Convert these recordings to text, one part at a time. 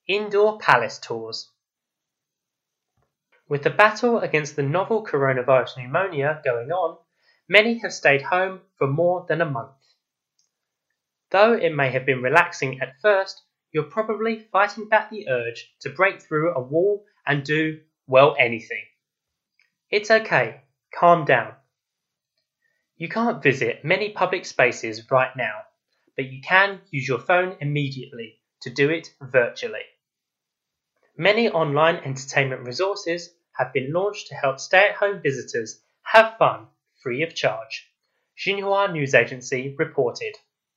Indoor Palace Tours. With the battle against the novel coronavirus pneumonia going on, many have stayed home for more than a month. Though it may have been relaxing at first, you're probably fighting back the urge to break through a wall and do, well, anything. It's okay, calm down. You can't visit many public spaces right now, but you can use your phone immediately to do it virtually. Many online entertainment resources have been launched to help stay-at-home visitors have fun free of charge, Xinhua News Agency reported.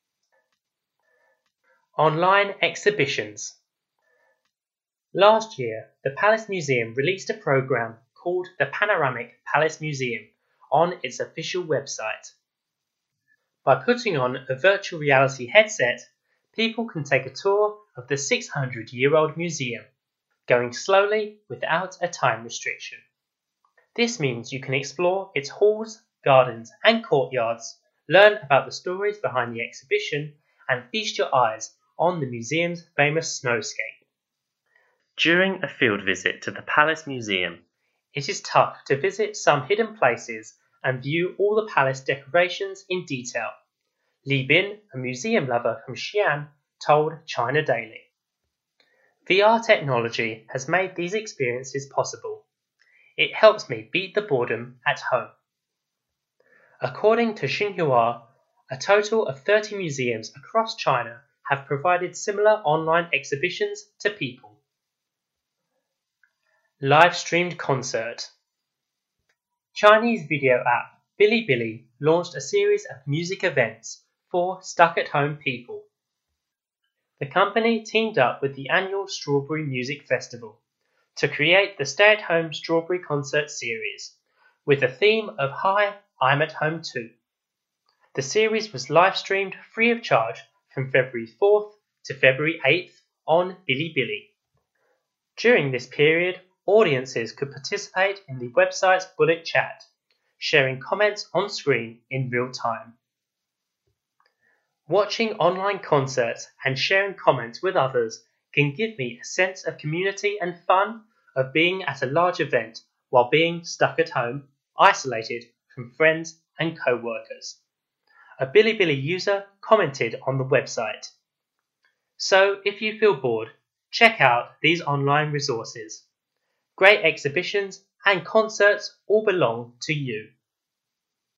Online exhibitions. Last year, the Palace Museum released a program called the Panoramic Palace Museum on its official website. By putting on a virtual reality headset, people can take a tour of the 600-year-old museum, going slowly without a time restriction. This means you can explore its halls, gardens and courtyards, learn about the stories behind the exhibition and feast your eyes on the museum's famous snowscape. During a field visit to the Palace Museum, it is tough to visit some hidden places and view all the palace decorations in detail, Li Bin, a museum lover from Xi'an, told China Daily. VR technology has made these experiences possible. It helps me beat the boredom at home. According to Xinhua, a total of 30 museums across China have provided similar online exhibitions to people. Live-streamed concert. Chinese video app Bilibili launched a series of music events for stuck-at-home people. The company teamed up with the annual Strawberry Music Festival to create the Stay-at-Home Strawberry Concert series, with a theme of Hi, I'm at home too. The series was live-streamed free of charge from February 4th to February 8th on Bilibili. During this period, audiences could participate in the website's bullet chat, sharing comments on screen in real time. Watching online concerts and sharing comments with others can give me a sense of community and fun of being at a large event while being stuck at home, isolated from friends and co-workers. A Bilibili user commented on the website. So if you feel bored, check out these online resources. Great exhibitions and concerts all belong to you.